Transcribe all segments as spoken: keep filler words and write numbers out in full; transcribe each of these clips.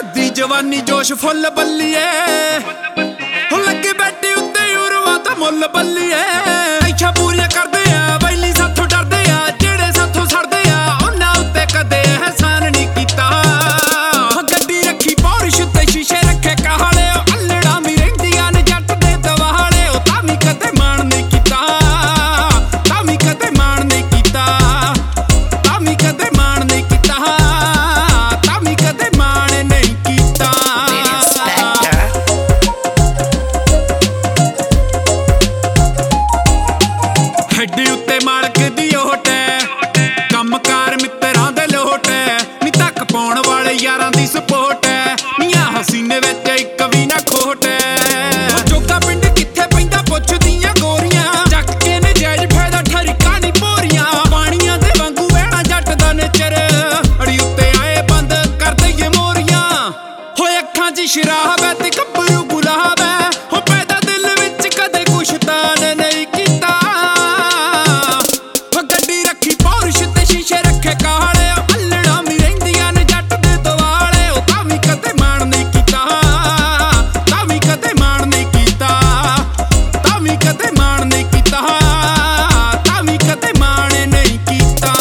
चढ़दी जवानी जोश फुल बल्लिए हो लगे बैठे उत्ते उरवा दा मुल बल्लिए इच्छा पूरी करदे आ बैली साथों डरदे आ जेड़े साथों सड़दे आ उन्हां उत्ते कदे एहसान नहीं कीता गड्डी रखी पौरिश ते शीशे रखे कहाले अल्लड़ा मी रहिंदियां ने जट दे दवाले तामी कदे मान नहीं कीता तामी कदे मान नहीं कीता तामी कदे मान नहीं कीता तामी कदे मान नहीं कीता हड्डी उत्ते मालक दी ओट है कमकार मित्रां दे लोट है नी तक पाउण वाले यारां दी सपोर्ट है मियां हसीने विच इक वी ना खोट है जोगा पिंड कित्थे पैंदा पुछदियां गोरियां जग के ने जायज फायदा ठरिका नी पोरियां पाणियां दे वांगू वहणा जट दा नेचर अड़ी उत्ते आए बंद कर दईए मोरियां होए अखां च शराब है ते गब्बरू गुलाब है हो पैदा दिल विच कदे कुछ तान नहीं कीता गड्डी रखी पौरिश ते शीशे रखे काले अल्लड़ा मी रहिंदियां ने जट दे दवाले तावी कदे मान नहीं कीता तावी कदे मान नहीं कीता तावी कदे मान नहीं कीता तावी कदे मान नहीं कीता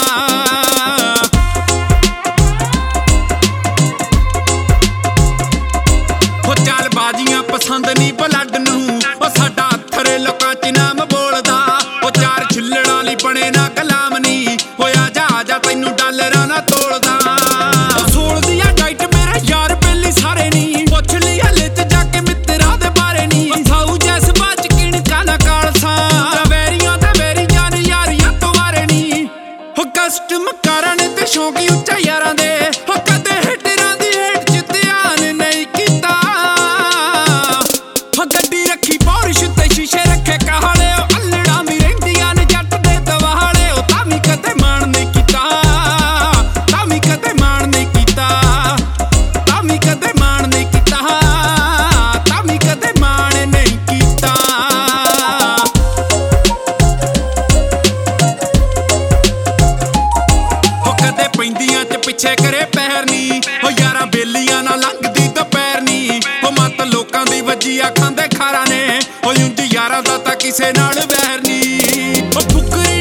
हो चाल बाजियां पसंद नहीं ब्लड नूं ओ साडा अत्थर लोकां च नाम बोलदा ओ चार छिल्लड़ां लई बने ना कलाम नी होया जा जा तैनू डॉलरां ना तोलदा सोल दिया डाइट मेरे यार बेली सारे नी पुछ ली हले ते जाके मित्तरां दे बारे नी साऊ जैस बाच किणका ना कालसा वैरियां ते वैरियां ने यारियां तो वारे नी हो कस्टम कारण ते शौकी उच्चा यारां दे हो कदे हिटरां दी हेट च ध्यान नहीं कीता हो गड्डी रखी पौरिश ते शीशे रखे काले अल्लड़ा मी रहिंदियां ने जट दे दवाले तावी कदे मान नहीं कीता तावी कदे मान नहीं कीता तावी कदे मान नहीं कीता तावी कदे मान नहीं कीता हो कदे पैंदियां च पिछे करे पैर नी हो यारां बेलियां ना लंघदी दोपहर नी हो मत लोकां दी वजी आखां दे खारा ने हो ਉਂਝ यारां दा तां किसे नाल वैर नी हो फुकरे